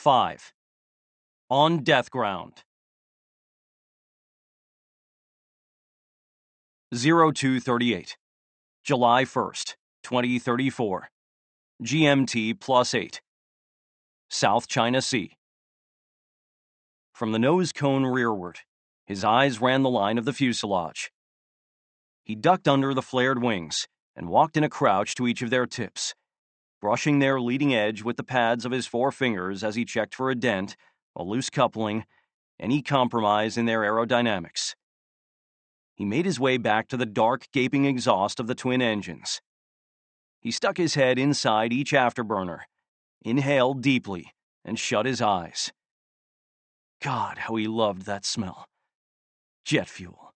5. On Death Ground. 0238, July 1st, 2034. GMT +8. South China Sea. From the nose cone rearward, his eyes ran the line of the fuselage. He ducked under the flared wings and walked in a crouch to each of their tips, brushing their leading edge with the pads of his 4 fingers as he checked for a dent, a loose coupling, any compromise in their aerodynamics. He made his way back to the dark, gaping exhaust of the twin engines. He stuck his head inside each afterburner, inhaled deeply, and shut his eyes. God, how he loved that smell. Jet fuel.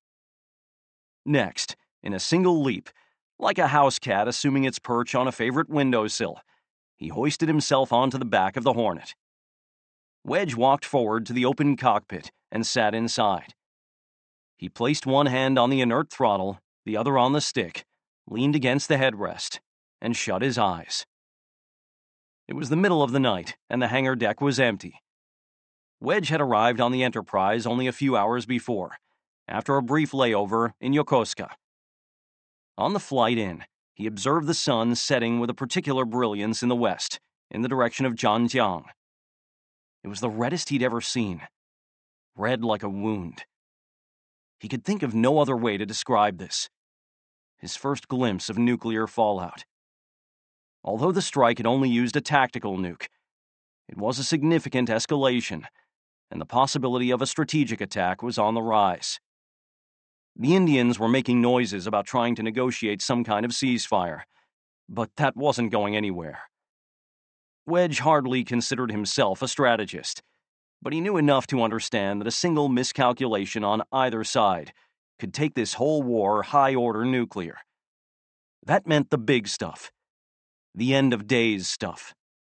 Next, in a single leap, like a house cat assuming its perch on a favorite windowsill, he hoisted himself onto the back of the Hornet. Wedge walked forward to the open cockpit and sat inside. He placed one hand on the inert throttle, the other on the stick, leaned against the headrest, and shut his eyes. It was the middle of the night, and the hangar deck was empty. Wedge had arrived on the Enterprise only a few hours before, after a brief layover in Yokosuka. On the flight in, he observed the sun setting with a particular brilliance in the west, in the direction of Zhanjiang. It was the reddest he'd ever seen. Red like a wound. He could think of no other way to describe this. His first glimpse of nuclear fallout. Although the strike had only used a tactical nuke, it was a significant escalation, and the possibility of a strategic attack was on the rise. The Indians were making noises about trying to negotiate some kind of ceasefire, but that wasn't going anywhere. Wedge hardly considered himself a strategist, but he knew enough to understand that a single miscalculation on either side could take this whole war high-order nuclear. That meant the big stuff. The end of days stuff.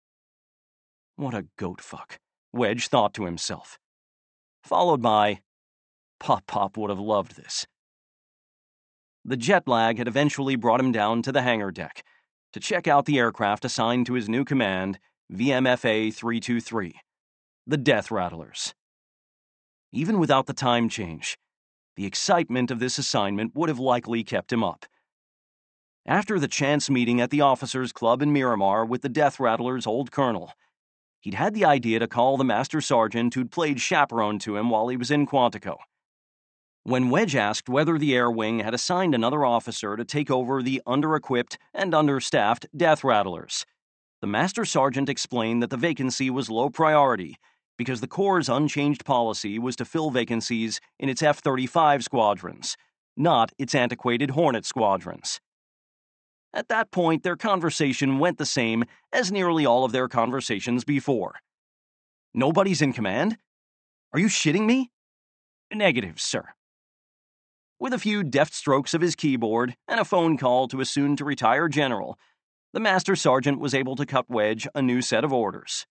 What a goat fuck, Wedge thought to himself. Followed by, Pop would have loved this. The jet lag had eventually brought him down to the hangar deck to check out the aircraft assigned to his new command, VMFA 323, the Death Rattlers. Even without the time change, the excitement of this assignment would have likely kept him up. After the chance meeting at the officers' club in Miramar with the Death Rattlers' old colonel, he'd had the idea to call the master sergeant who'd played chaperone to him while he was in Quantico. When Wedge asked whether the Air Wing had assigned another officer to take over the under-equipped and understaffed Death Rattlers, the master sergeant explained that the vacancy was low priority because the Corps' unchanged policy was to fill vacancies in its F-35 squadrons, not its antiquated Hornet squadrons. At that point, their conversation went the same as nearly all of their conversations before. Nobody's in command? Are you shitting me? Negative, sir. With a few deft strokes of his keyboard and a phone call to a soon-to-retire general, the master sergeant was able to cut Wedge a new set of orders.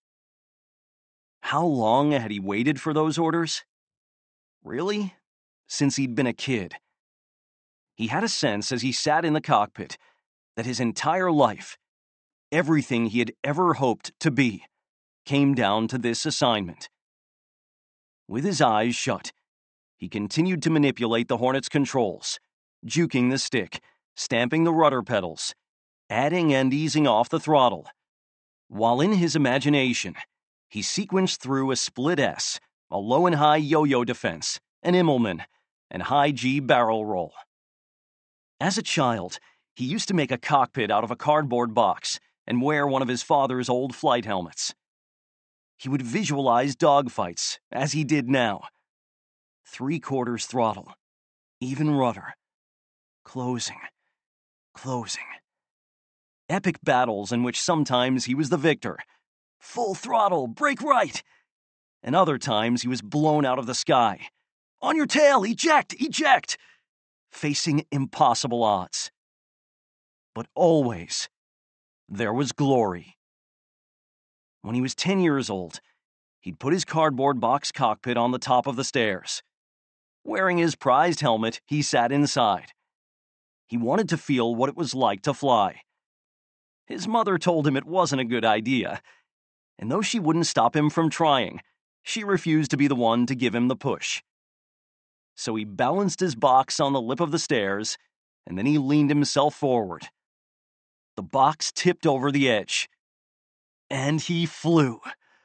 How long had he waited for those orders? Really? Since he'd been a kid. He had a sense as he sat in the cockpit that his entire life, everything he had ever hoped to be, came down to this assignment. With his eyes shut, he continued to manipulate the Hornet's controls, juking the stick, stamping the rudder pedals, adding and easing off the throttle, while in his imagination, he sequenced through a split S, a low and high yo-yo defense, an Immelman, and high G barrel roll. As a child, he used to make a cockpit out of a cardboard box and wear one of his father's old flight helmets. He would visualize dogfights, as he did now. 3/4 throttle, even rudder, closing. Epic battles in which sometimes he was the victor. Full throttle, brake right! And other times he was blown out of the sky. On your tail, eject! Facing impossible odds. But always, there was glory. When he was 10 years old, he'd put his cardboard box cockpit on the top of the stairs. Wearing his prized helmet, he sat inside. He wanted to feel what it was like to fly. His mother told him it wasn't a good idea. and though she wouldn't stop him from trying, she refused to be the one to give him the push. So he balanced his box on the lip of the stairs, and then he leaned himself forward. The box tipped over the edge, and he flew.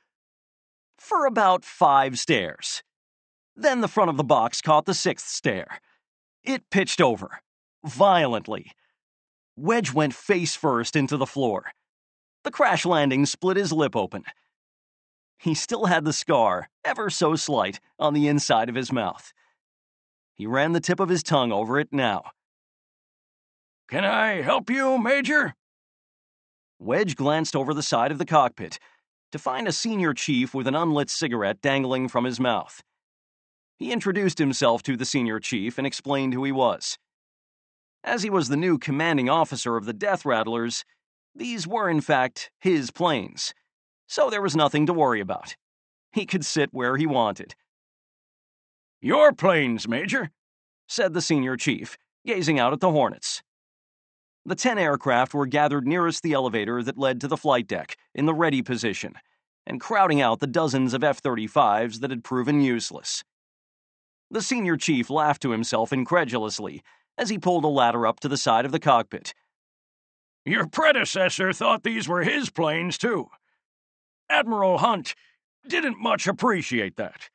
For about 5 stairs. Then the front of the box caught the 6th stair. It pitched over, violently. Wedge went face first into the floor. The crash landing split his lip open. He still had the scar, ever so slight, on the inside of his mouth. He ran the tip of his tongue over it now. "Can I help you, Major?" Wedge glanced over the side of the cockpit to find a senior chief with an unlit cigarette dangling from his mouth. He introduced himself to the senior chief and explained who he was. As he was the new commanding officer of the Death Rattlers, these were in fact his planes, so there was nothing to worry about. He could sit where he wanted. "Your planes, Major," said the senior chief, gazing out at the Hornets. The 10 aircraft were gathered nearest the elevator that led to the flight deck, in the ready position, and crowding out the dozens of F-35s that had proven useless. The senior chief laughed to himself incredulously as he pulled a ladder up to the side of the cockpit. "Your predecessor thought these were his planes, too. Admiral Hunt didn't much appreciate that."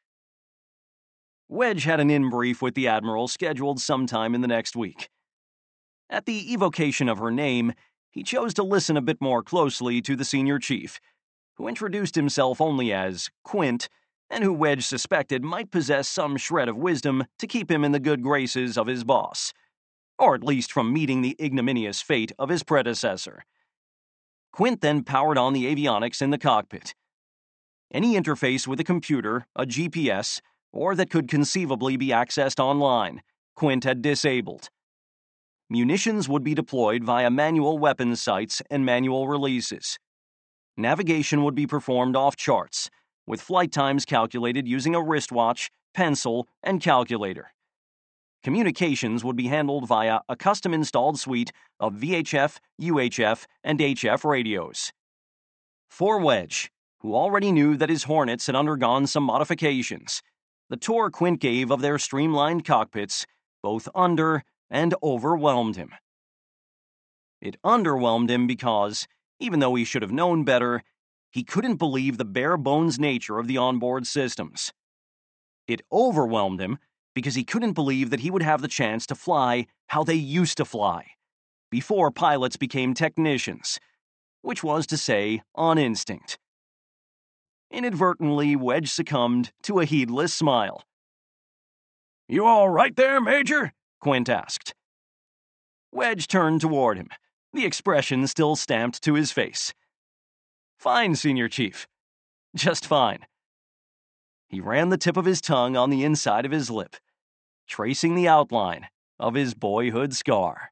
Wedge had an in-brief with the Admiral scheduled sometime in the next week. At the evocation of her name, he chose to listen a bit more closely to the senior chief, who introduced himself only as Quint, and who Wedge suspected might possess some shred of wisdom to keep him in the good graces of his boss, or at least from meeting the ignominious fate of his predecessor. Quint then powered on the avionics in the cockpit. Any interface with a computer, a GPS, or that could conceivably be accessed online, Quint had disabled. Munitions would be deployed via manual weapons sights and manual releases. Navigation would be performed off charts, with flight times calculated using a wristwatch, pencil, and calculator. Communications would be handled via a custom-installed suite of VHF, UHF, and HF radios. For Wedge, who already knew that his Hornets had undergone some modifications, the tour Quint gave of their streamlined cockpits both and overwhelmed him. It underwhelmed him because, even though he should have known better, he couldn't believe the bare-bones nature of the onboard systems. It overwhelmed him because he couldn't believe that he would have the chance to fly how they used to fly, before pilots became technicians, which was to say, on instinct. Inadvertently, Wedge succumbed to a heedless smile. "You all right there, Major?" Quint asked. Wedge turned toward him, the expression still stamped to his face. "Fine, Senior Chief. Just fine." He ran the tip of his tongue on the inside of his lip, tracing the outline of his boyhood scar.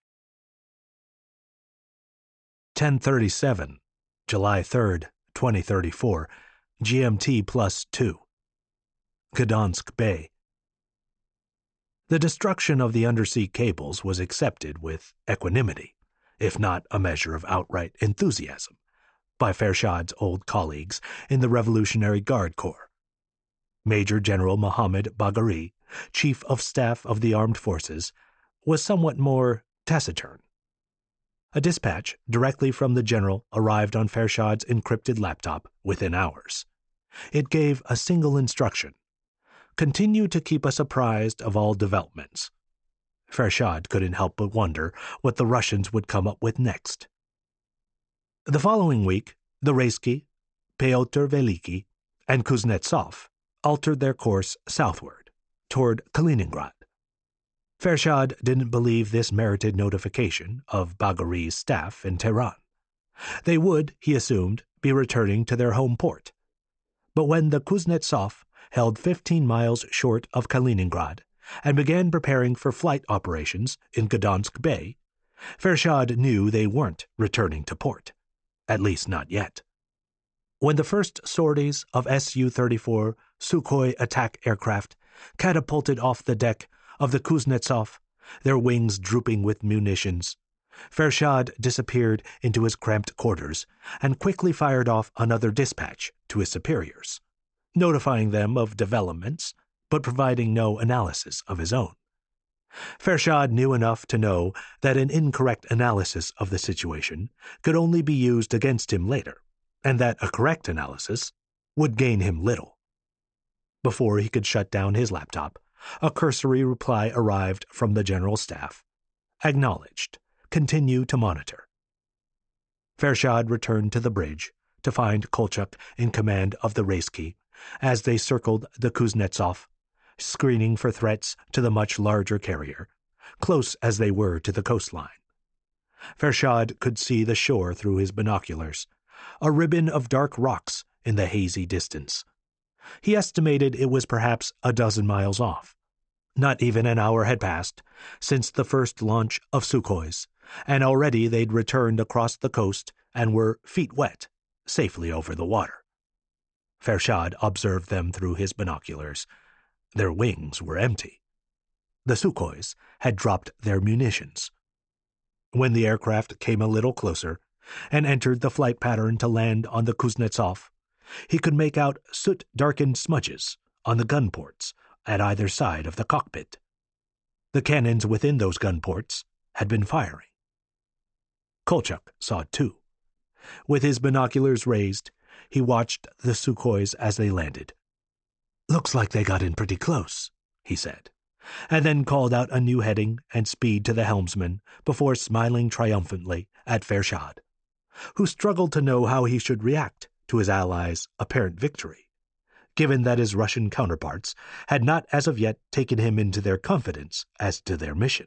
10:37, July 3rd, 2034, GMT +2. Gdansk Bay. The destruction of the undersea cables was accepted with equanimity, if not a measure of outright enthusiasm, by Farshad's old colleagues in the Revolutionary Guard Corps. Major General Mohammed Bagheri, Chief of Staff of the Armed Forces, was somewhat more taciturn. A dispatch directly from the general arrived on Farshad's encrypted laptop within hours. It gave a single instruction: continue to keep us apprised of all developments. Farshad couldn't help but wonder what the Russians would come up with next. The following week, the Reysky, Pyotr Veliki, and Kuznetsov altered their course southward, toward Kaliningrad. Farshad didn't believe this merited notification of Bagheri's staff in Tehran. They would, he assumed, be returning to their home port. But when the Kuznetsov held 15 miles short of Kaliningrad and began preparing for flight operations in Gdansk Bay, Farshad knew they weren't returning to port, at least not yet. When the first sorties of Su-34 Sukhoi attack aircraft catapulted off the deck of the Kuznetsov, their wings drooping with munitions, Fershad disappeared into his cramped quarters and quickly fired off another dispatch to his superiors, notifying them of developments but providing no analysis of his own. Fershad knew enough to know that an incorrect analysis of the situation could only be used against him later, and that a correct analysis would gain him little. Before he could shut down his laptop, a cursory reply arrived from the General Staff. Acknowledged. Continue to monitor. Fershad returned to the bridge to find Kolchak in command of the Raisky as they circled the Kuznetsov, screening for threats to the much larger carrier, close as they were to the coastline. Fershad could see the shore through his binoculars, a ribbon of dark rocks in the hazy distance. He estimated it was perhaps a dozen miles off. Not even an hour had passed since the first launch of Sukhois, and already they'd returned across the coast and were feet wet, safely over the water. Fershad observed them through his binoculars. Their wings were empty. The Sukhois had dropped their munitions. When the aircraft came a little closer and entered the flight pattern to land on the Kuznetsov, he could make out soot-darkened smudges on the gun ports at either side of the cockpit. The cannons within those gun ports had been firing. Kolchak saw it too. With his binoculars raised, he watched the Sukhois as they landed. "Looks like they got in pretty close," he said, and then called out a new heading and speed to the helmsman before smiling triumphantly at Fershad, who struggled to know how he should react to his allies' apparent victory, given that his Russian counterparts had not as of yet taken him into their confidence as to their mission.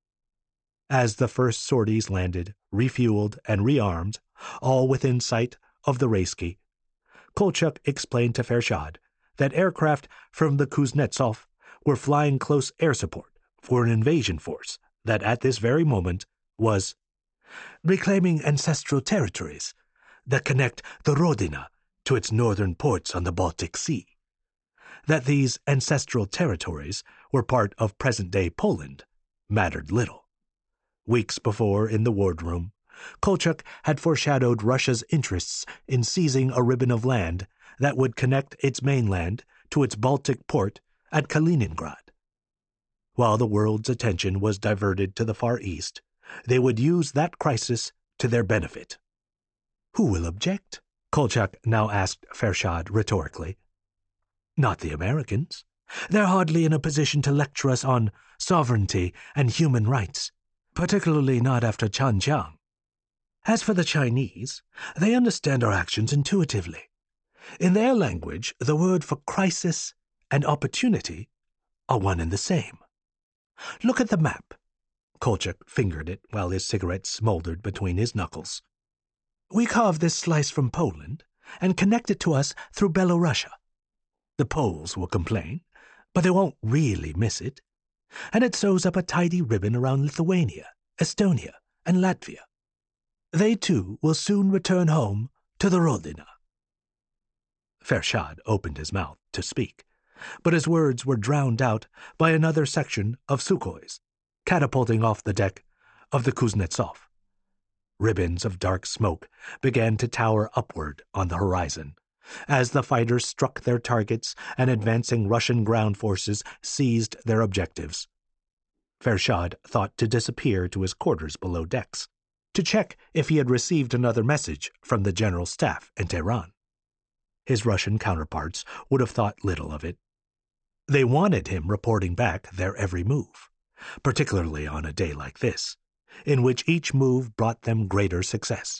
As the first sorties landed, refueled, and rearmed, all within sight of the Raisky, Kolchak explained to Fershad that aircraft from the Kuznetsov were flying close air support for an invasion force that at this very moment was reclaiming ancestral territories that connect the Rodina to its northern ports on the Baltic Sea. That these ancestral territories were part of present-day Poland mattered little. Weeks before, in the wardroom, Kolchak had foreshadowed Russia's interests in seizing a ribbon of land that would connect its mainland to its Baltic port at Kaliningrad. While the world's attention was diverted to the Far East, they would use that crisis to their benefit. "Who will object?" Kolchak now asked Fershad rhetorically. "Not the Americans. They're hardly in a position to lecture us on sovereignty and human rights, particularly not after Changjiang. As for the Chinese, they understand our actions intuitively. In their language, the word for crisis and opportunity are one and the same. Look at the map." Kolchak fingered it while his cigarette smoldered between his knuckles. "We carve this slice from Poland and connect it to us through Belorussia. The Poles will complain, but they won't really miss it. And it sews up a tidy ribbon around Lithuania, Estonia, and Latvia. They too will soon return home to the Rodina." Fershad opened his mouth to speak, but his words were drowned out by another section of Sukhois catapulting off the deck of the Kuznetsov. Ribbons of dark smoke began to tower upward on the horizon as the fighters struck their targets and advancing Russian ground forces seized their objectives. Fershad thought to disappear to his quarters below decks, to check if he had received another message from the General Staff in Tehran. His Russian counterparts would have thought little of it. They wanted him reporting back their every move, particularly on a day like this, in which each move brought them greater success.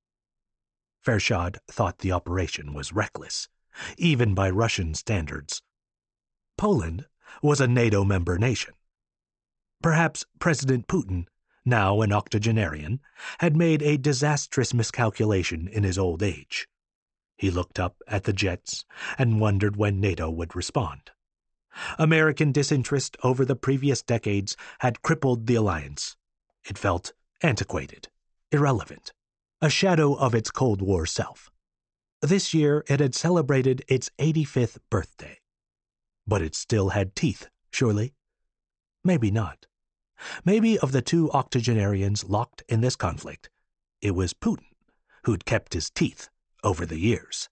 Fershad thought the operation was reckless, even by Russian standards. Poland was a NATO member nation. Perhaps President Putin, now an octogenarian, had made a disastrous miscalculation in his old age. He looked up at the jets and wondered when NATO would respond. American disinterest over the previous decades had crippled the alliance. It felt antiquated, irrelevant, a shadow of its Cold War self. This year it had celebrated its 85th birthday. But it still had teeth, surely? Maybe not. Maybe of the two octogenarians locked in this conflict, it was Putin who'd kept his teeth over the years.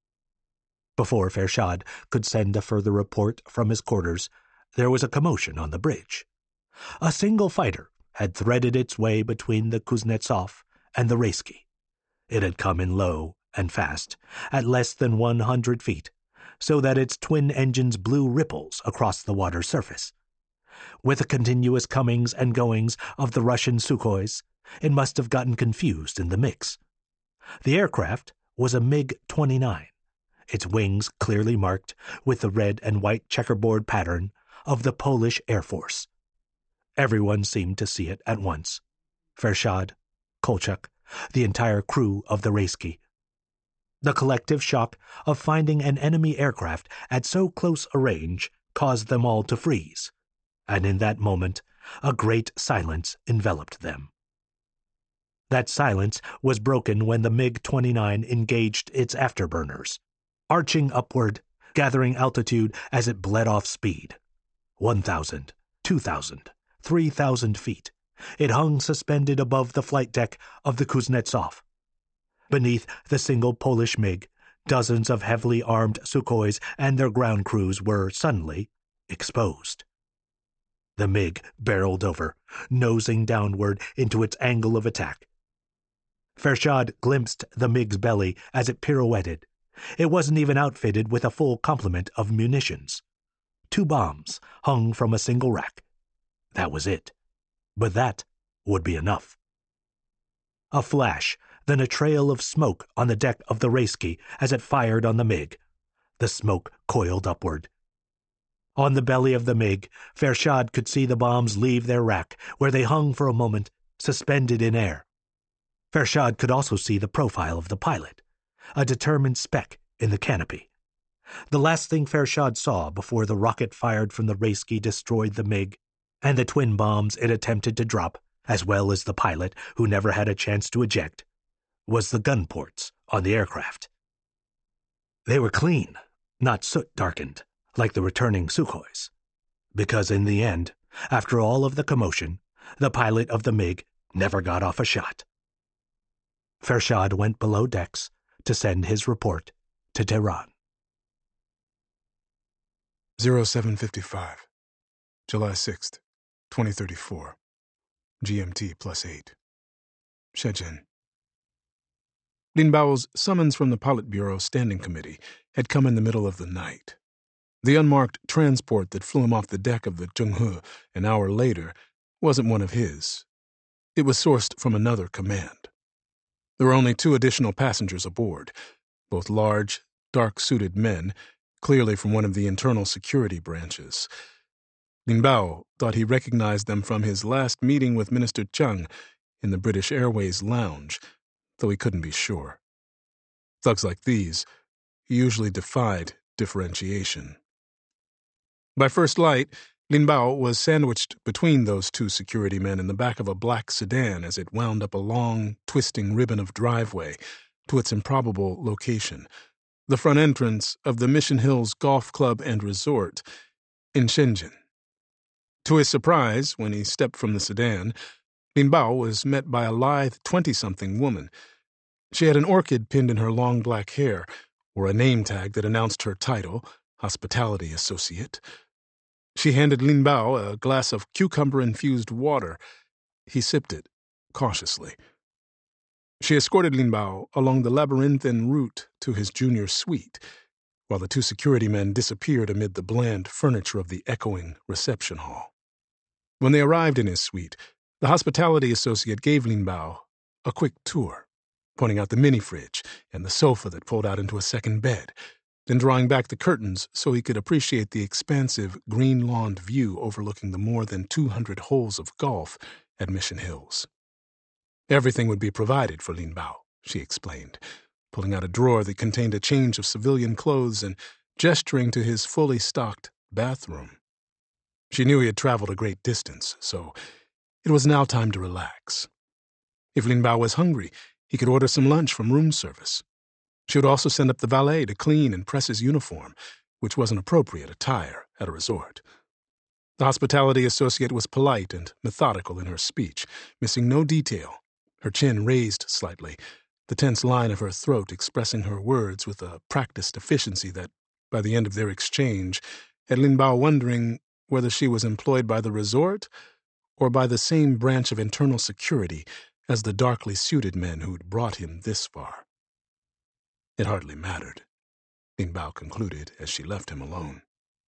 Before Fershad could send a further report from his quarters, there was a commotion on the bridge. A single fighter had threaded its way between the Kuznetsov and the Reisky. It had come in low and fast, at less than 100 feet, so that its twin engines blew ripples across the water's surface. With the continuous comings and goings of the Russian Sukhois, it must have gotten confused in the mix. The aircraft was a MiG-29, its wings clearly marked with the red and white checkerboard pattern of the Polish Air Force. Everyone seemed to see it at once. Fershad, Kolchak, the entire crew of the Reisky. The collective shock of finding an enemy aircraft at so close a range caused them all to freeze, and in that moment a great silence enveloped them. That silence was broken when the MiG-29 engaged its afterburners, arching upward, gathering altitude as it bled off speed. 1,000, 2,000, 3,000 feet. It hung suspended above the flight deck of the Kuznetsov. Beneath the single Polish MiG, dozens of heavily armed Sukhois and their ground crews were suddenly exposed. The MiG barreled over, nosing downward into its angle of attack. Fershad glimpsed the MiG's belly as it pirouetted. It wasn't even outfitted with a full complement of munitions. 2 bombs hung from a single rack. That was it. But that would be enough. A flash, then a trail of smoke on the deck of the Reisky as it fired on the MiG. The smoke coiled upward. On the belly of the MiG, Fershad could see the bombs leave their rack, where they hung for a moment, suspended in air. Fershad could also see the profile of the pilot, a determined speck in the canopy. The last thing Fershad saw before the rocket fired from the Reisky destroyed the MiG and the twin bombs it attempted to drop, as well as the pilot who never had a chance to eject, was the gun ports on the aircraft. They were clean, not soot-darkened, like the returning Sukhois, because in the end, after all of the commotion, the pilot of the MiG never got off a shot. Fershad went below decks to send his report to Tehran. 0755, July 6th, 2034, GMT +8, Shenzhen. Lin Bao's summons from the Politburo Standing Committee had come in the middle of the night. The unmarked transport that flew him off the deck of the Zhenghe an hour later wasn't one of his. It was sourced from another command. There were only 2 additional passengers aboard, both large, dark-suited men, clearly from one of the internal security branches. Lin Bao thought he recognized them from his last meeting with Minister Chang in the British Airways lounge, though he couldn't be sure. Thugs like these usually defied differentiation. By first light, Lin Bao was sandwiched between those 2 security men in the back of a black sedan as it wound up a long, twisting ribbon of driveway to its improbable location, the front entrance of the Mission Hills Golf Club and Resort in Shenzhen. To his surprise, when he stepped from the sedan, Lin Bao was met by a lithe 20-something woman. She had an orchid pinned in her long black hair, or a name tag that announced her title, Hospitality Associate. She handed Lin Bao a glass of cucumber-infused water. He sipped it, cautiously. She escorted Lin Bao along the labyrinthine route to his junior suite, while the 2 security men disappeared amid the bland furniture of the echoing reception hall. When they arrived in his suite, the hospitality associate gave Lin Bao a quick tour, pointing out the mini-fridge and the sofa that pulled out into a second bed, then drawing back the curtains so he could appreciate the expansive, green-lawned view overlooking the more than 200 holes of golf at Mission Hills. Everything would be provided for Lin Bao, she explained, pulling out a drawer that contained a change of civilian clothes and gesturing to his fully stocked bathroom. She knew he had traveled a great distance, so it was now time to relax. If Lin Bao was hungry, he could order some lunch from room service. She would also send up the valet to clean and press his uniform, which was an appropriate attire at a resort. The hospitality associate was polite and methodical in her speech, missing no detail, her chin raised slightly, the tense line of her throat expressing her words with a practiced efficiency that, by the end of their exchange, had Lin Bao wondering whether she was employed by the resort or by the same branch of internal security as the darkly suited men who'd brought him this far. It hardly mattered, Lin Bao concluded as she left him alone.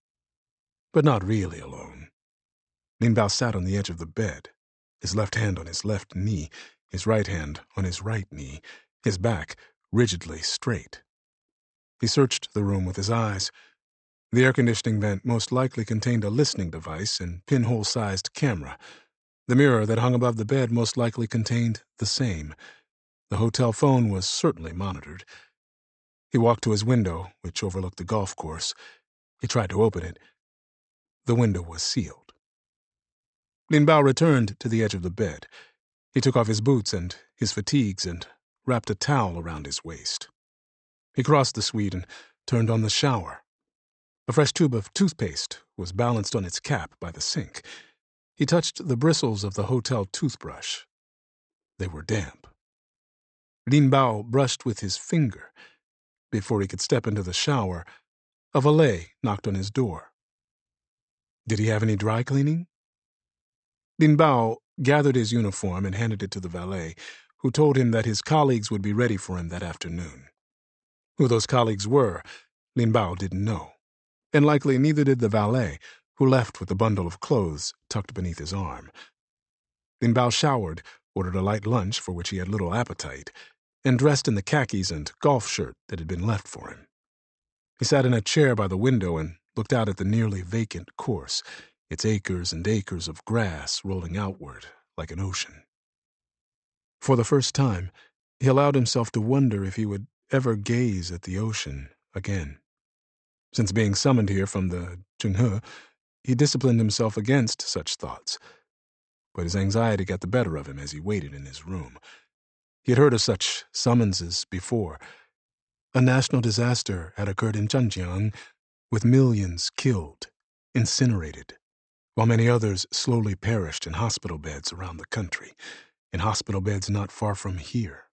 But not really alone. Lin Bao sat on the edge of the bed, his left hand on his left knee, his right hand on his right knee, his back rigidly straight. He searched the room with his eyes. The air-conditioning vent most likely contained a listening device and pinhole-sized camera. The mirror that hung above the bed most likely contained the same. The hotel phone was certainly monitored. He walked to his window, which overlooked the golf course. He tried to open it. The window was sealed. Lin Bao returned to the edge of the bed. He took off his boots and his fatigues and wrapped a towel around his waist. He crossed the suite and turned on the shower. A fresh tube of toothpaste was balanced on its cap by the sink. He touched the bristles of the hotel toothbrush. They were damp. Lin Bao brushed with his finger. Before he could step into the shower, a valet knocked on his door. Did he have any dry cleaning? Lin Bao gathered his uniform and handed it to the valet, who told him that his colleagues would be ready for him that afternoon. Who those colleagues were, Lin Bao didn't know, and likely neither did the valet, who left with a bundle of clothes tucked beneath his arm. Lin Bao showered, ordered a light lunch for which he had little appetite, and dressed in the khakis and golf shirt that had been left for him. He sat in a chair by the window and looked out at the nearly vacant course, its acres and acres of grass rolling outward like an ocean. For the first time, he allowed himself to wonder if he would ever gaze at the ocean again. Since being summoned here from the Zhenghe, he disciplined himself against such thoughts, but his anxiety got the better of him as he waited in his room. He had heard of such summonses before. A national disaster had occurred in Zhanjiang, with millions killed, incinerated, while many others slowly perished in hospital beds around the country, in hospital beds not far from here.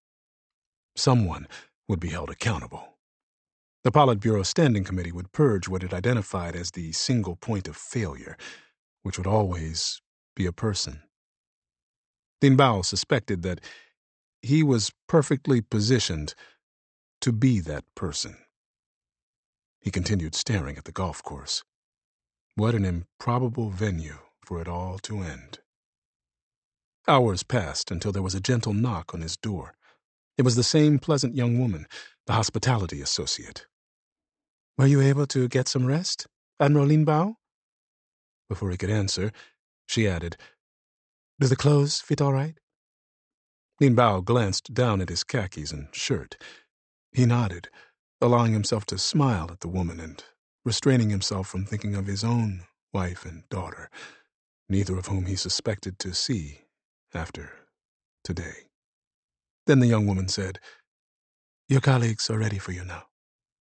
Someone would be held accountable. The Politburo Standing Committee would purge what it identified as the single point of failure, which would always be a person. Lin Bao suspected that he was perfectly positioned to be that person. He continued staring at the golf course. What an improbable venue for it all to end. Hours passed until there was a gentle knock on his door. It was the same pleasant young woman, the hospitality associate. "Were you able to get some rest, Admiral Lin Bao?" Before he could answer, she added, "Do the clothes fit all right?" Lin Bao glanced down at his khakis and shirt. He nodded, allowing himself to smile at the woman and restraining himself from thinking of his own wife and daughter, neither of whom he suspected to see after today. Then the young woman said, "Your colleagues are ready for you now."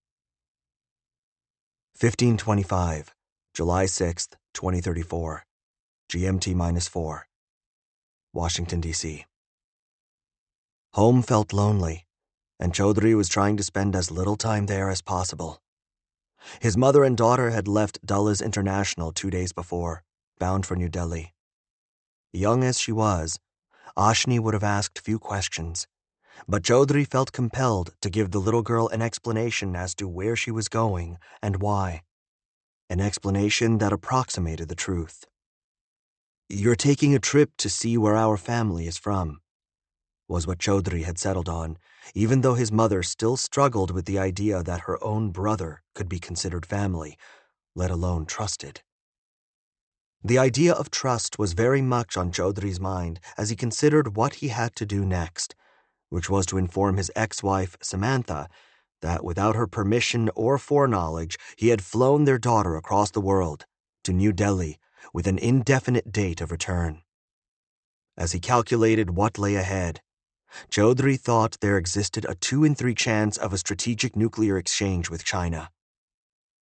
1525, July 6th, 2034, GMT-4, Washington, D.C. Home felt lonely, and Chaudhry was trying to spend as little time there as possible. His mother and daughter had left Dulles International 2 days before, bound for New Delhi. Young as she was, Ashni would have asked few questions, but Chaudhry felt compelled to give the little girl an explanation as to where she was going and why. An explanation that approximated the truth. "You're taking a trip to see where our family is from," was what Chaudhry had settled on, even though his mother still struggled with the idea that her own brother could be considered family, let alone trusted. The idea of trust was very much on Chaudhry's mind as he considered what he had to do next, which was to inform his ex-wife, Samantha, that without her permission or foreknowledge, he had flown their daughter across the world, to New Delhi, with an indefinite date of return. As he calculated what lay ahead, Chaudhry thought there existed a 2 in 3 chance of a strategic nuclear exchange with China.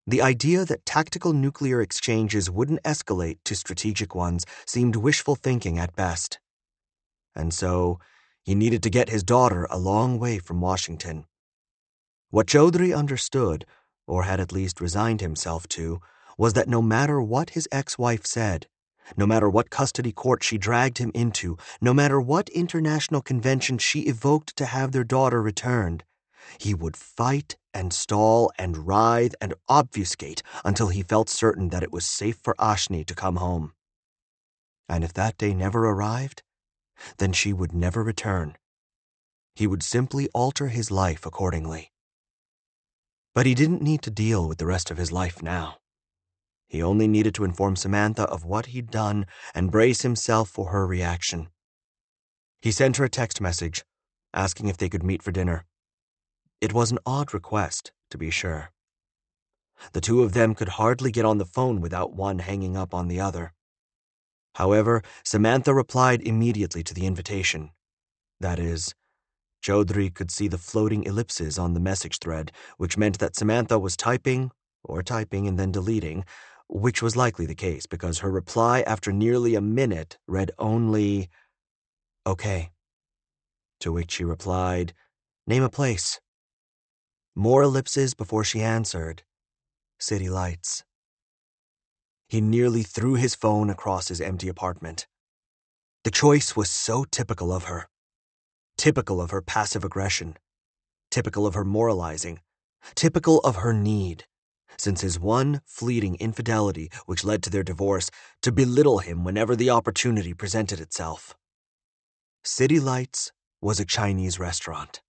The idea that tactical nuclear exchanges wouldn't escalate to strategic ones seemed wishful thinking at best. And so, he needed to get his daughter a long way from Washington. What Chaudhry understood, or had at least resigned himself to, was that no matter what his ex-wife said, no matter what custody court she dragged him into, no matter what international convention she evoked to have their daughter returned, he would fight and stall and writhe and obfuscate until he felt certain that it was safe for Ashni to come home. And if that day never arrived, then she would never return. He would simply alter his life accordingly. But he didn't need to deal with the rest of his life now. He only needed to inform Samantha of what he'd done and brace himself for her reaction. He sent her a text message, asking if they could meet for dinner. It was an odd request, to be sure. The two of them could hardly get on the phone without one hanging up on the other. However, Samantha replied immediately to the invitation. That is, Chaudhry could see the floating ellipses on the message thread, which meant that Samantha was typing and then deleting, which was likely the case because her reply after nearly a minute read only, "Okay." To which she replied, "Name a place." More ellipses before she answered, "City Lights." He nearly threw his phone across his empty apartment. The choice was so typical of her. Typical of her passive aggression. Typical of her moralizing. Typical of her need, since his one fleeting infidelity which led to their divorce, to belittle him whenever the opportunity presented itself. City Lights was a Chinese restaurant.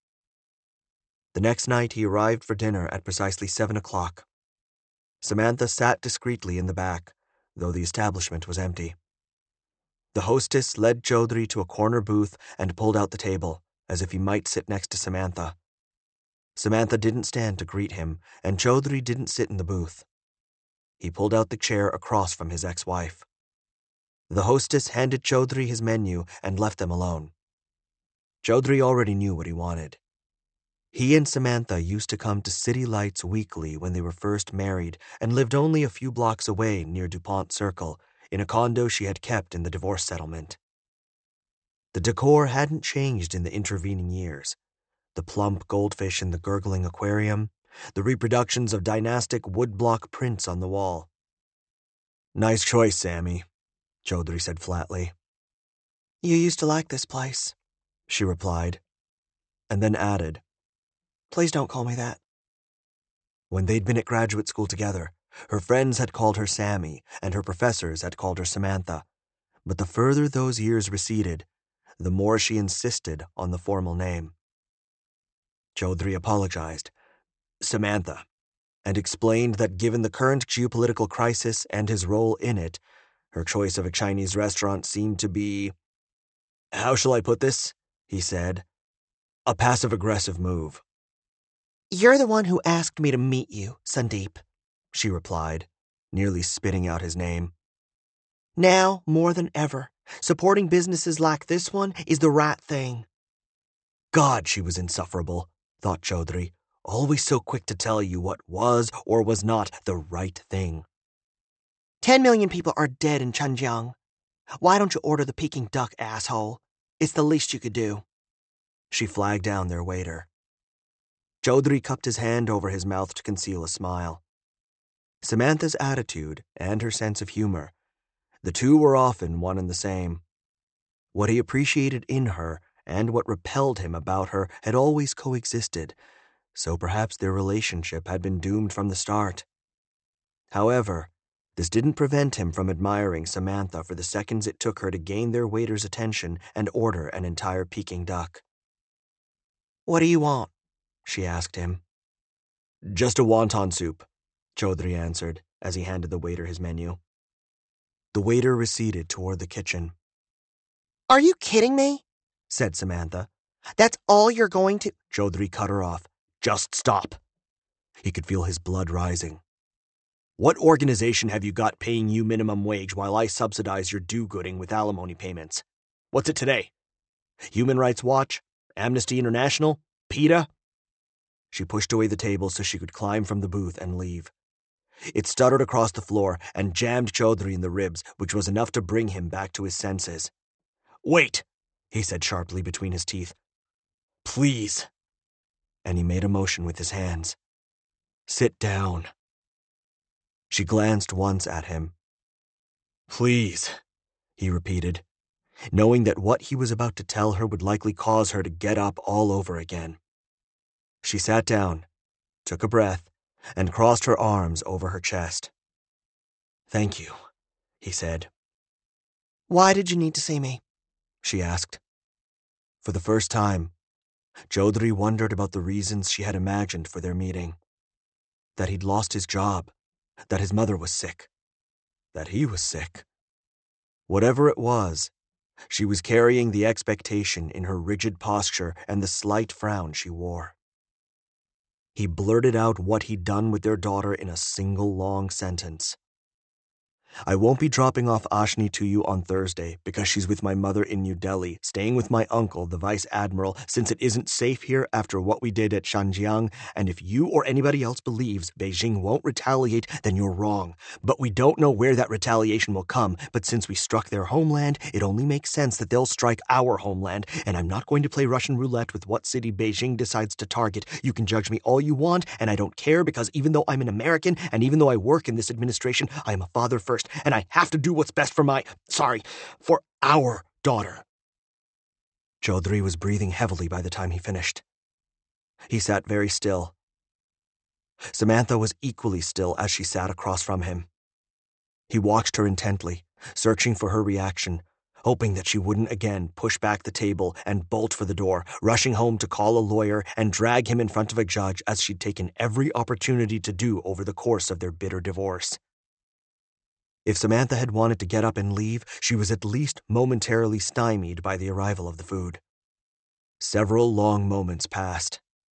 The next night he arrived for dinner at precisely 7 o'clock. Samantha sat discreetly in the back, though the establishment was empty. The hostess led Chaudhry to a corner booth and pulled out the table, as if he might sit next to Samantha. Samantha didn't stand to greet him, and Chaudhry didn't sit in the booth. He pulled out the chair across from his ex-wife. The hostess handed Chaudhry his menu and left them alone. Chaudhry already knew what he wanted. He and Samantha used to come to City Lights weekly when they were first married and lived only a few blocks away near DuPont Circle, in a condo she had kept in the divorce settlement. The decor hadn't changed in the intervening years. The plump goldfish in the gurgling aquarium, the reproductions of dynastic woodblock prints on the wall. "Nice choice, Sammy," Chaudhry said flatly. "You used to like this place," she replied, and then added, "Please don't call me that." When they'd been at graduate school together, her friends had called her Sammy, and her professors had called her Samantha. But the further those years receded, the more she insisted on the formal name. Chaudhry apologized, "Samantha," and explained that given the current geopolitical crisis and his role in it, her choice of a Chinese restaurant seemed to be, "How shall I put this?" he said, "a passive-aggressive move." "You're the one who asked me to meet you, Sandeep," she replied, nearly spitting out his name. "Now, more than ever, supporting businesses like this one is the right thing." God, she was insufferable, thought Chaudhry, always so quick to tell you what was or was not the right thing. 10 million people are dead in Xinjiang. Why don't you order the Peking duck, asshole? It's the least you could do. She flagged down their waiter. Chaudhry cupped his hand over his mouth to conceal a smile. Samantha's attitude and her sense of humor, the two were often one and the same. What he appreciated in her and what repelled him about her had always coexisted, so perhaps their relationship had been doomed from the start. However, this didn't prevent him from admiring Samantha for the seconds it took her to gain their waiter's attention and order an entire Peking duck. "What do you want?" she asked him. "Just a wonton soup," Chaudhry answered as he handed the waiter his menu. The waiter receded toward the kitchen. "Are you kidding me?" said Samantha. "That's all you're going to—" Chaudhry cut her off. "Just stop." He could feel his blood rising. "What organization have you got paying you minimum wage while I subsidize your do-gooding with alimony payments? What's it today? Human Rights Watch? Amnesty International? PETA?" She pushed away the table so she could climb from the booth and leave. It stuttered across the floor and jammed Chaudhry in the ribs, which was enough to bring him back to his senses. "Wait," he said sharply between his teeth. "Please." And he made a motion with his hands. "Sit down." She glanced once at him. "Please," he repeated, knowing that what he was about to tell her would likely cause her to get up all over again. She sat down, took a breath, and crossed her arms over her chest. "Thank you," he said. "Why did you need to see me?" she asked. For the first time, Chaudhry wondered about the reasons she had imagined for their meeting. That he'd lost his job, that his mother was sick, that he was sick. Whatever it was, she was carrying the expectation in her rigid posture and the slight frown she wore. He blurted out what he'd done with their daughter in a single long sentence. "I won't be dropping off Ashni to you on Thursday because she's with my mother in New Delhi, staying with my uncle, the Vice Admiral, since it isn't safe here after what we did at Xinjiang, and if you or anybody else believes Beijing won't retaliate, then you're wrong. But we don't know where that retaliation will come, but since we struck their homeland, it only makes sense that they'll strike our homeland, and I'm not going to play Russian roulette with what city Beijing decides to target. You can judge me all you want, and I don't care because even though I'm an American, and even though I work in this administration, I am a father first, and I have to do what's best for for our daughter." Chaudhry was breathing heavily by the time he finished. He sat very still. Samantha was equally still as she sat across from him. He watched her intently, searching for her reaction, hoping that she wouldn't again push back the table and bolt for the door, rushing home to call a lawyer and drag him in front of a judge as she'd taken every opportunity to do over the course of their bitter divorce. If Samantha had wanted to get up and leave, she was at least momentarily stymied by the arrival of the food. Several long moments passed.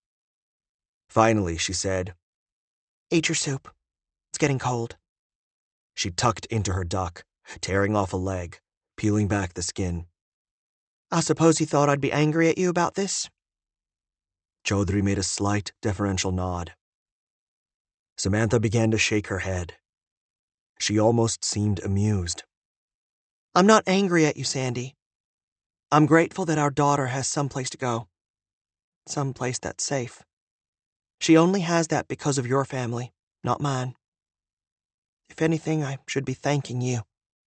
Finally, she said, "Eat your soup. It's getting cold." She tucked into her duck, tearing off a leg, peeling back the skin. "I suppose you thought I'd be angry at you about this?" Chaudhry made a slight, deferential nod. Samantha began to shake her head. She almost seemed amused. "I'm not angry at you, Sandy. I'm grateful that our daughter has someplace to go. Someplace that's safe. She only has that because of your family, not mine. If anything, I should be thanking you."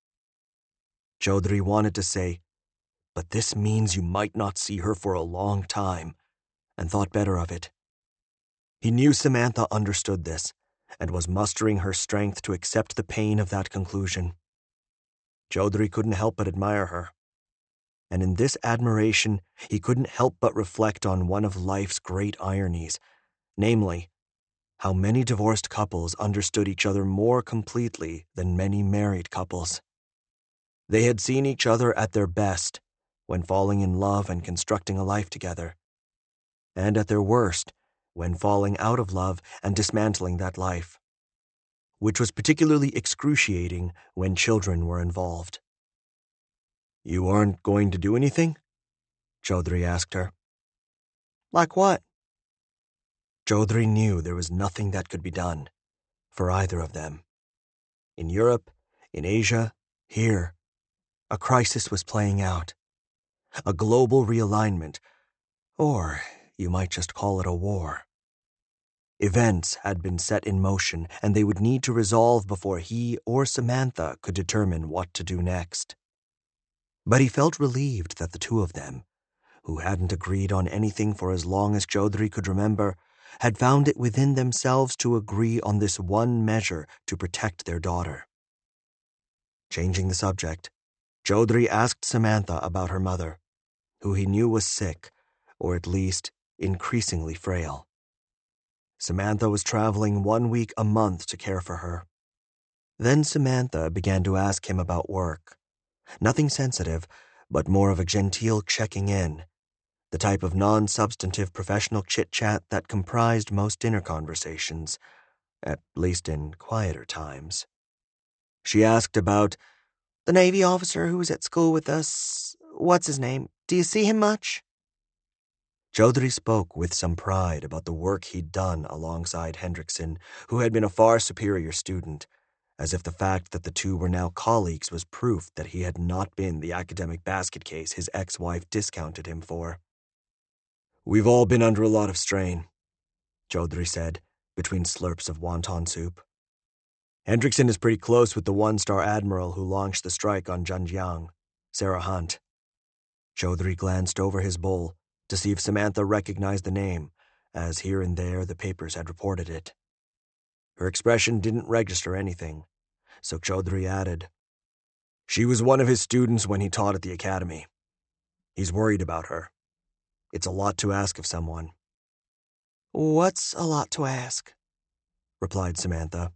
Chaudhry wanted to say, "But this means you might not see her for a long time," and thought better of it. He knew Samantha understood this, and was mustering her strength to accept the pain of that conclusion. Chaudhry couldn't help but admire her. And in this admiration, he couldn't help but reflect on one of life's great ironies, namely, how many divorced couples understood each other more completely than many married couples. They had seen each other at their best, when falling in love and constructing a life together, and at their worst, when falling out of love and dismantling that life, which was particularly excruciating when children were involved. "You aren't going to do anything?" Chaudhry asked her. "Like what?" Chaudhry knew there was nothing that could be done, for either of them. In Europe, in Asia, here, a crisis was playing out. A global realignment, or you might just call it a war. Events had been set in motion, and they would need to resolve before he or Samantha could determine what to do next. But he felt relieved that the two of them, who hadn't agreed on anything for as long as Chaudhry could remember, had found it within themselves to agree on this one measure to protect their daughter. Changing the subject, Chaudhry asked Samantha about her mother, who he knew was sick, or at least increasingly frail. Samantha was traveling 1 week a month to care for her. Then Samantha began to ask him about work. Nothing sensitive, but more of a genteel checking in, the type of non-substantive professional chit-chat that comprised most dinner conversations, at least in quieter times. She asked about the Navy officer who was at school with us. What's his name? Do you see him much? Chaudhry spoke with some pride about the work he'd done alongside Hendrickson, who had been a far superior student, as if the fact that the two were now colleagues was proof that he had not been the academic basket case his ex-wife discounted him for. "We've all been under a lot of strain," Chaudhry said, between slurps of wonton soup. "Hendrickson is pretty close with the one-star admiral who launched the strike on Zhenjiang, Sarah Hunt." Chaudhry glanced over his bowl to see if Samantha recognized the name, as here and there the papers had reported it. Her expression didn't register anything, so Chaudhry added, "She was one of his students when he taught at the academy. He's worried about her. It's a lot to ask of someone." "What's a lot to ask?" replied Samantha.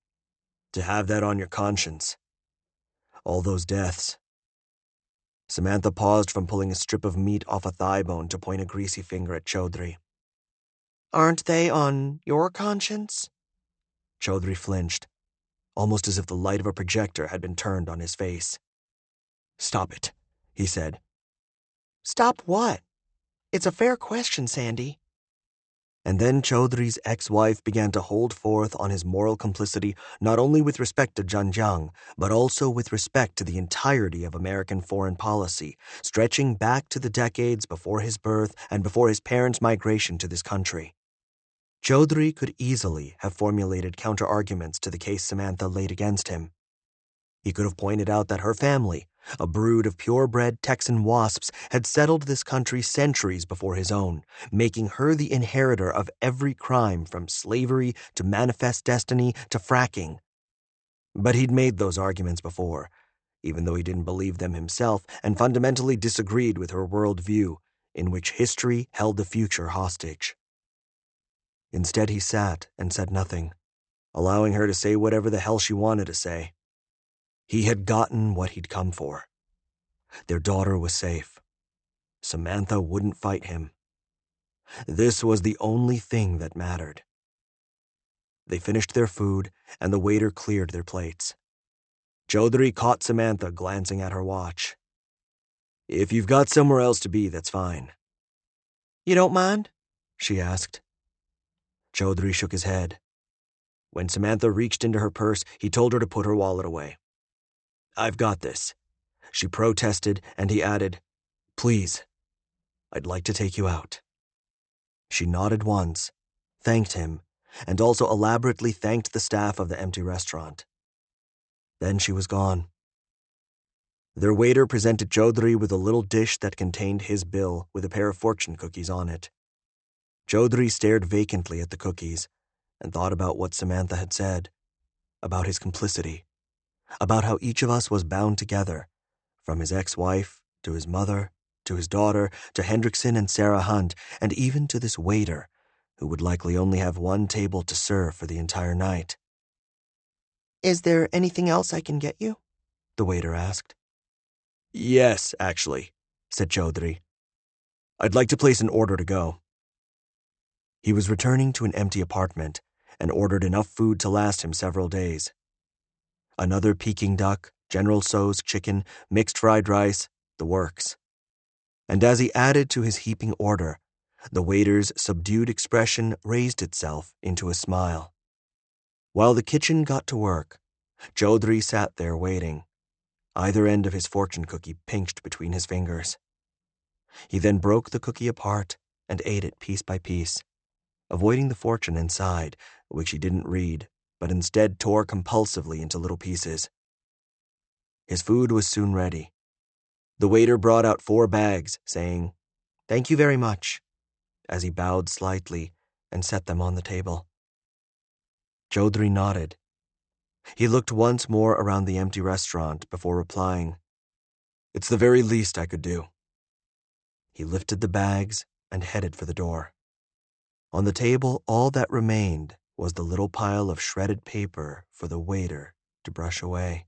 "To have that on your conscience. All those deaths." Samantha paused from pulling a strip of meat off a thigh bone to point a greasy finger at Chaudhry. "Aren't they on your conscience?" Chaudhry flinched, almost as if the light of a projector had been turned on his face. "Stop it," he said. "Stop what? It's a fair question, Sandy." And then Chaudhry's ex-wife began to hold forth on his moral complicity not only with respect to Zhenjiang, but also with respect to the entirety of American foreign policy, stretching back to the decades before his birth and before his parents' migration to this country. Chaudhry could easily have formulated counter-arguments to the case Samantha laid against him. He could have pointed out that her family, a brood of purebred Texan wasps, had settled this country centuries before his own, making her the inheritor of every crime from slavery to manifest destiny to fracking. But he'd made those arguments before, even though he didn't believe them himself and fundamentally disagreed with her worldview, in which history held the future hostage. Instead, he sat and said nothing, allowing her to say whatever the hell she wanted to say. He had gotten what he'd come for. Their daughter was safe. Samantha wouldn't fight him. This was the only thing that mattered. They finished their food, and the waiter cleared their plates. Chaudhry caught Samantha glancing at her watch. "If you've got somewhere else to be, that's fine." "You don't mind?" she asked. Chaudhry shook his head. When Samantha reached into her purse, he told her to put her wallet away. "I've got this," she protested, and he added, "Please, I'd like to take you out." She nodded once, thanked him, and also elaborately thanked the staff of the empty restaurant. Then she was gone. Their waiter presented Chaudhry with a little dish that contained his bill with a pair of fortune cookies on it. Chaudhry stared vacantly at the cookies and thought about what Samantha had said, about his complicity, about how each of us was bound together, from his ex-wife to his mother to his daughter to Hendrickson and Sarah Hunt, and even to this waiter, who would likely only have one table to serve for the entire night. "Is there anything else I can get you?" the waiter asked. "Yes, actually," said Chaudhry. "I'd like to place an order to go." He was returning to an empty apartment and ordered enough food to last him several days. Another Peking duck, General Tso's chicken, mixed fried rice, the works. And as he added to his heaping order, the waiter's subdued expression raised itself into a smile. While the kitchen got to work, Chaudhry sat there waiting, either end of his fortune cookie pinched between his fingers. He then broke the cookie apart and ate it piece by piece, avoiding the fortune inside, which he didn't read, but instead tore compulsively into little pieces. His food was soon ready. The waiter brought out 4 bags, saying, "Thank you very much," as he bowed slightly and set them on the table. Chaudhry nodded. He looked once more around the empty restaurant before replying, "It's the very least I could do." He lifted the bags and headed for the door. On the table, all that remained was the little pile of shredded paper for the waiter to brush away.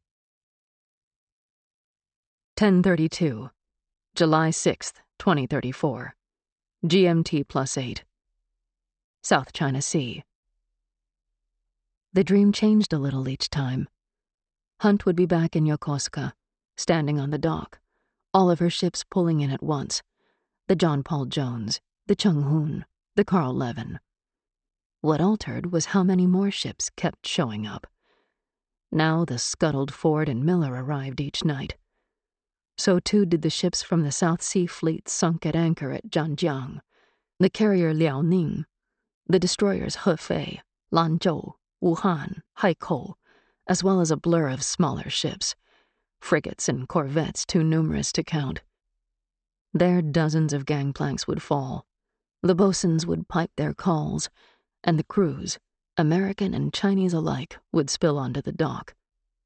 10:32, July 6th, 2034. GMT +8. South China Sea. The dream changed a little each time. Hunt would be back in Yokosuka, standing on the dock, all of her ships pulling in at once, the John Paul Jones, the Chung Hoon, the Carl Levin. What altered was how many more ships kept showing up. Now the scuttled Ford and Miller arrived each night. So too did the ships from the South Sea Fleet sunk at anchor at Zhanjiang, the carrier Liaoning, the destroyers Hefei, Lanzhou, Wuhan, Haikou, as well as a blur of smaller ships, frigates and corvettes too numerous to count. There dozens of gangplanks would fall, the bosuns would pipe their calls, and the crews, American and Chinese alike, would spill onto the dock.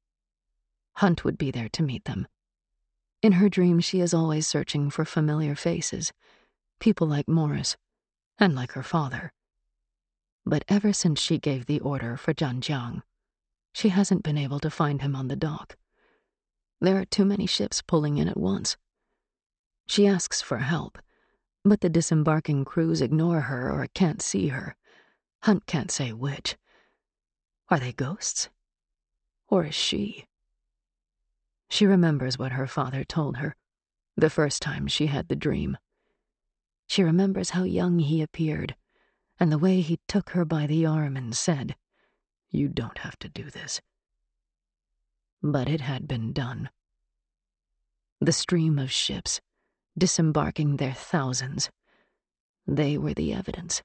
Hunt would be there to meet them. In her dreams, she is always searching for familiar faces, people like Morris, and like her father. But ever since she gave the order for Zhanjiang, she hasn't been able to find him on the dock. There are too many ships pulling in at once. She asks for help, but the disembarking crews ignore her or can't see her. Hunt can't say which. Are they ghosts? Or is she? She remembers what her father told her, the first time she had the dream. She remembers how young he appeared, and the way he took her by the arm and said, "You don't have to do this." But it had been done. The stream of ships, disembarking their thousands, they were the evidence.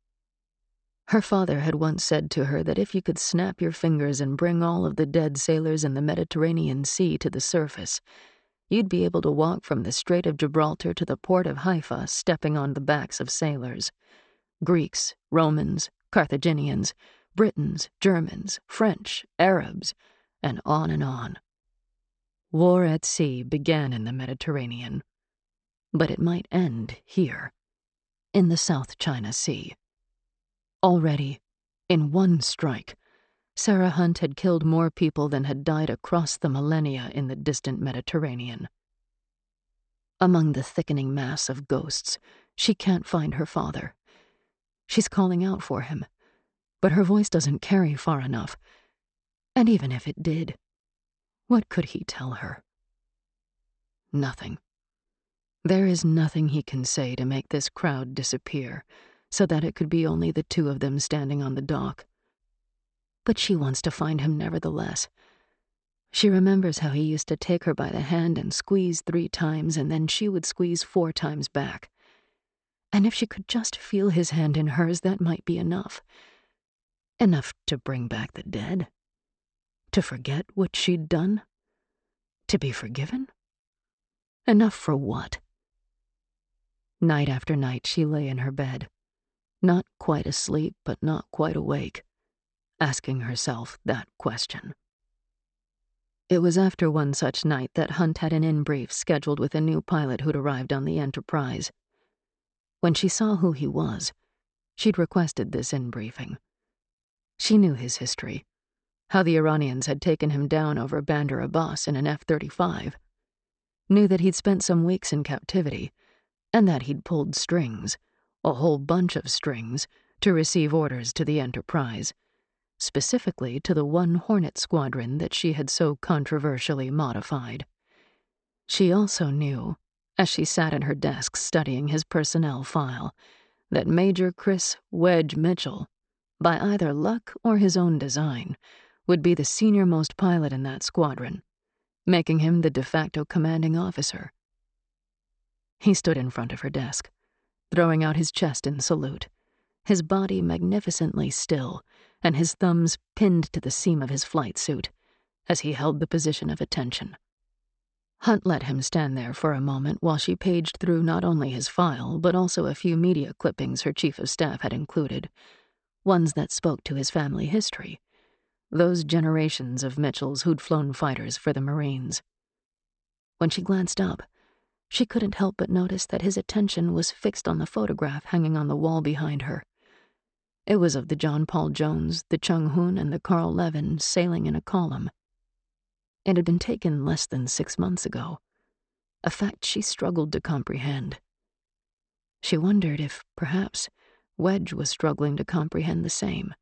Her father had once said to her that if you could snap your fingers and bring all of the dead sailors in the Mediterranean Sea to the surface, you'd be able to walk from the Strait of Gibraltar to the port of Haifa stepping on the backs of sailors. Greeks, Romans, Carthaginians, Britons, Germans, French, Arabs, and on and on. War at sea began in the Mediterranean, but it might end here, in the South China Sea. Already, in one strike, Sarah Hunt had killed more people than had died across the millennia in the distant Mediterranean. Among the thickening mass of ghosts, she can't find her father. She's calling out for him, but her voice doesn't carry far enough. And even if it did, what could he tell her? Nothing. There is nothing he can say to make this crowd disappear, so that it could be only the two of them standing on the dock. But she wants to find him nevertheless. She remembers how he used to take her by the hand and squeeze 3 times, and then she would squeeze 4 times back. And if she could just feel his hand in hers, that might be enough. Enough to bring back the dead. To forget what she'd done. To be forgiven. Enough for what? Night after night she lay in her bed, not quite asleep but not quite awake, asking herself that question. It was after one such night that Hunt had an in-brief scheduled with a new pilot who'd arrived on the Enterprise. When she saw who he was, she'd requested this in-briefing. She knew his history, how the Iranians had taken him down over Bandar Abbas in an F-35, knew that he'd spent some weeks in captivity, and that he'd pulled strings, a whole bunch of strings, to receive orders to the Enterprise, specifically to the one Hornet squadron that she had so controversially modified. She also knew, as she sat at her desk studying his personnel file, that Major Chris Wedge Mitchell, by either luck or his own design, would be the senior-most pilot in that squadron, making him the de facto commanding officer. He stood in front of her desk, throwing out his chest in salute, his body magnificently still, and his thumbs pinned to the seam of his flight suit, as he held the position of attention. Hunt let him stand there for a moment while she paged through not only his file, but also a few media clippings her chief of staff had included, ones that spoke to his family history, those generations of Mitchells who'd flown fighters for the Marines. When she glanced up, she couldn't help but notice that his attention was fixed on the photograph hanging on the wall behind her. It was of the John Paul Jones, the Chung Hoon, and the Carl Levin sailing in a column. It had been taken less than 6 months ago, a fact she struggled to comprehend. She wondered if, perhaps, Wedge was struggling to comprehend the same.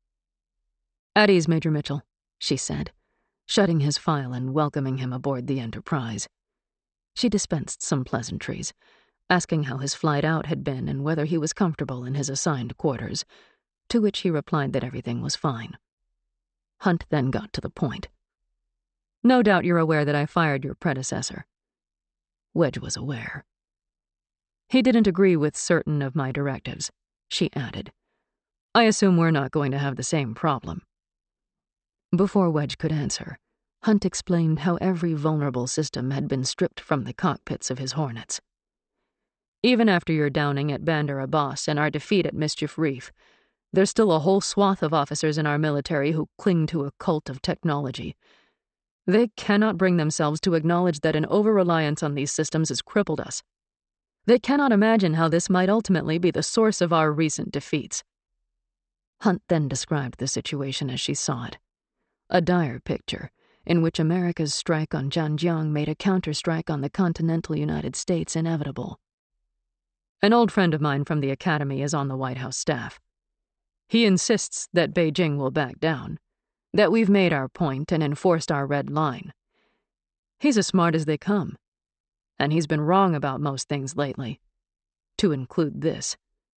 "At ease, Major Mitchell," she said, shutting his file and welcoming him aboard the Enterprise. She dispensed some pleasantries, asking how his flight out had been and whether he was comfortable in his assigned quarters, to which he replied that everything was fine. Hunt then got to the point. "No doubt you're aware that I fired your predecessor." Wedge was aware. "He didn't agree with certain of my directives," she added. "I assume we're not going to have the same problem." Before Wedge could answer, Hunt explained how every vulnerable system had been stripped from the cockpits of his Hornets. "Even after your downing at Bandar Abbas and our defeat at Mischief Reef, there's still a whole swath of officers in our military who cling to a cult of technology. They cannot bring themselves to acknowledge that an over-reliance on these systems has crippled us. They cannot imagine how this might ultimately be the source of our recent defeats." Hunt then described the situation as she saw it. A dire picture, in which America's strike on Zhanjiang made a counter-strike on the continental United States inevitable. "An old friend of mine from the Academy is on the White House staff. He insists that Beijing will back down, that we've made our point and enforced our red line. He's as smart as they come, and he's been wrong about most things lately, to include this."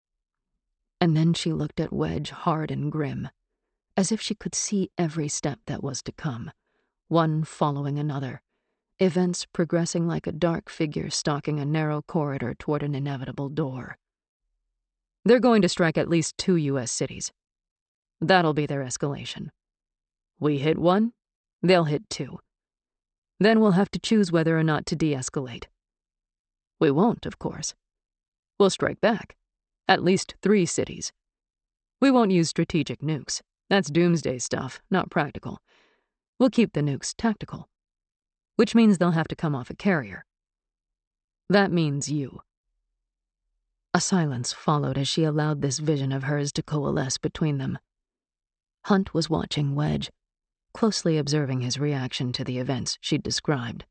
And then she looked at Wedge hard and grim, as if she could see every step that was to come, one following another, events progressing like a dark figure stalking a narrow corridor toward an inevitable door. "They're going to strike at least 2 U.S. cities. That'll be their escalation. We hit 1, they'll hit 2. Then we'll have to choose whether or not to de-escalate. We won't, of course. We'll strike back. At least 3 cities. We won't use strategic nukes. That's doomsday stuff, not practical. We'll keep the nukes tactical. Which means they'll have to come off a carrier. That means you." A silence followed as she allowed this vision of hers to coalesce between them. Hunt was watching Wedge, closely observing his reaction to the events she'd described.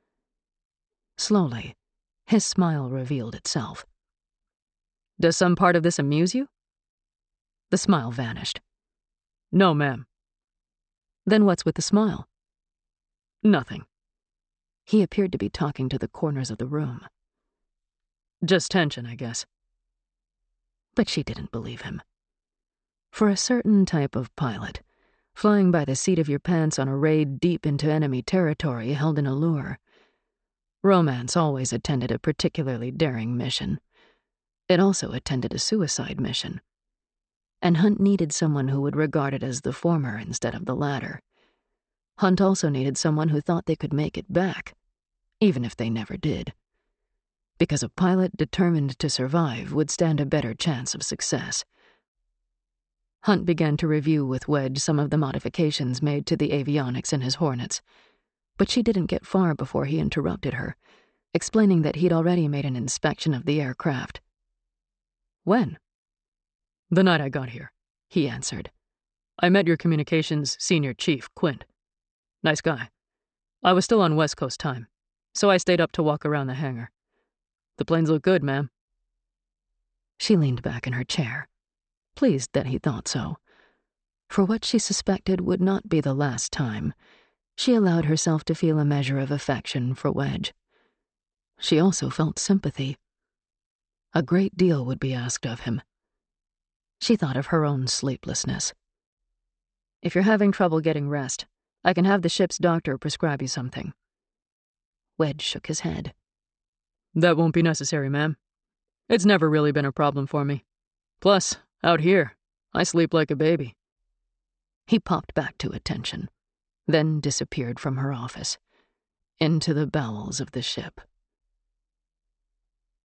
Slowly, his smile revealed itself. "Does some part of this amuse you?" The smile vanished. "No, ma'am." "Then what's with the smile?" "Nothing." He appeared to be talking to the corners of the room. "Just tension, I guess." But she didn't believe him. For a certain type of pilot, flying by the seat of your pants on a raid deep into enemy territory held an allure. Romance always attended a particularly daring mission. It also attended a suicide mission. And Hunt needed someone who would regard it as the former instead of the latter. Hunt also needed someone who thought they could make it back, even if they never did. Because a pilot determined to survive would stand a better chance of success. Hunt began to review with Wedge some of the modifications made to the avionics in his Hornets, but she didn't get far before he interrupted her, explaining that he'd already made an inspection of the aircraft. "When?" "The night I got here," he answered. "I met your communications senior chief, Quint. Nice guy. I was still on West Coast time, so I stayed up to walk around the hangar. The planes look good, ma'am." She leaned back in her chair, pleased that he thought so. For what she suspected would not be the last time, she allowed herself to feel a measure of affection for Wedge. She also felt sympathy. A great deal would be asked of him. She thought of her own sleeplessness. "If you're having trouble getting rest, I can have the ship's doctor prescribe you something." Wedge shook his head. "That won't be necessary, ma'am. It's never really been a problem for me. Plus, out here, I sleep like a baby." He popped back to attention, then disappeared from her office, into the bowels of the ship.